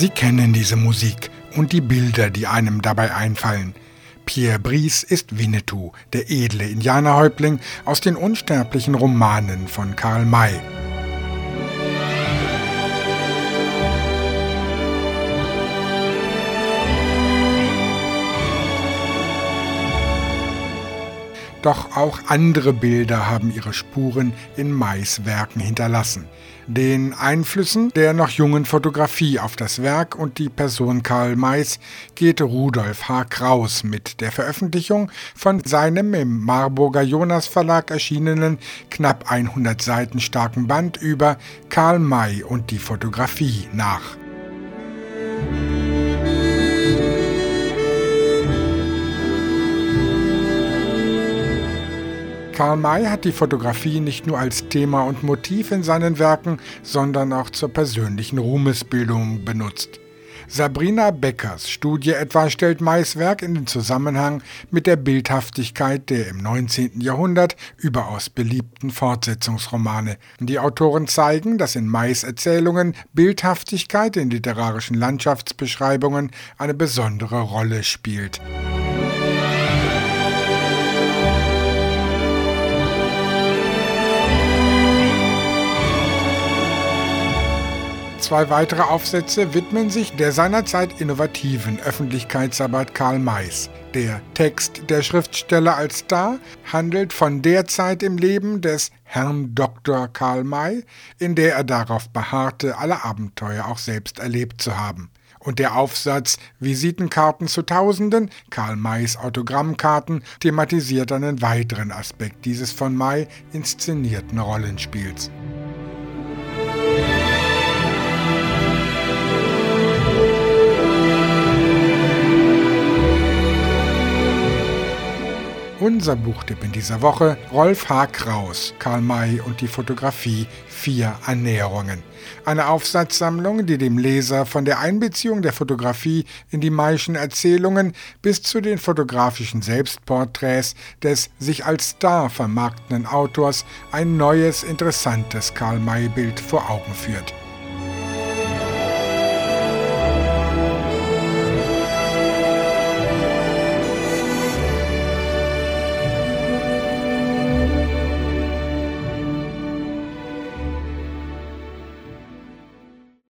Sie kennen diese Musik und die Bilder, die einem dabei einfallen. Pierre Brice ist Winnetou, der edle Indianerhäuptling aus den unsterblichen Romanen von Karl May. Doch auch andere Bilder haben ihre Spuren in Mays Werken hinterlassen. Den Einflüssen der noch jungen Fotografie auf das Werk und die Person Karl Mays geht Rudolf H. Kraus mit der Veröffentlichung von seinem im Marburger Jonas Verlag erschienenen, knapp 100 Seiten starken Band über Karl May und die Fotografie nach. Karl May hat die Fotografie nicht nur als Thema und Motiv in seinen Werken, sondern auch zur persönlichen Ruhmesbildung benutzt. Sabrina Beckers Studie etwa stellt Mays Werk in den Zusammenhang mit der Bildhaftigkeit der im 19. Jahrhundert überaus beliebten Fortsetzungsromane. Die Autoren zeigen, dass in Mays Erzählungen Bildhaftigkeit in literarischen Landschaftsbeschreibungen eine besondere Rolle spielt. Zwei weitere Aufsätze widmen sich der seinerzeit innovativen Öffentlichkeitsarbeit Karl Mays. Der Text der Schriftsteller als Star handelt von der Zeit im Leben des Herrn Dr. Karl May, in der er darauf beharrte, alle Abenteuer auch selbst erlebt zu haben. Und der Aufsatz Visitenkarten zu Tausenden, Karl Mays Autogrammkarten, thematisiert einen weiteren Aspekt dieses von May inszenierten Rollenspiels. Unser Buchtipp in dieser Woche: Rolf H. Kraus, Karl May und die Fotografie, 4 Annäherungen. Eine Aufsatzsammlung, die dem Leser von der Einbeziehung der Fotografie in die Mayschen Erzählungen bis zu den fotografischen Selbstporträts des sich als Star vermarktenden Autors ein neues, interessantes Karl-May-Bild vor Augen führt.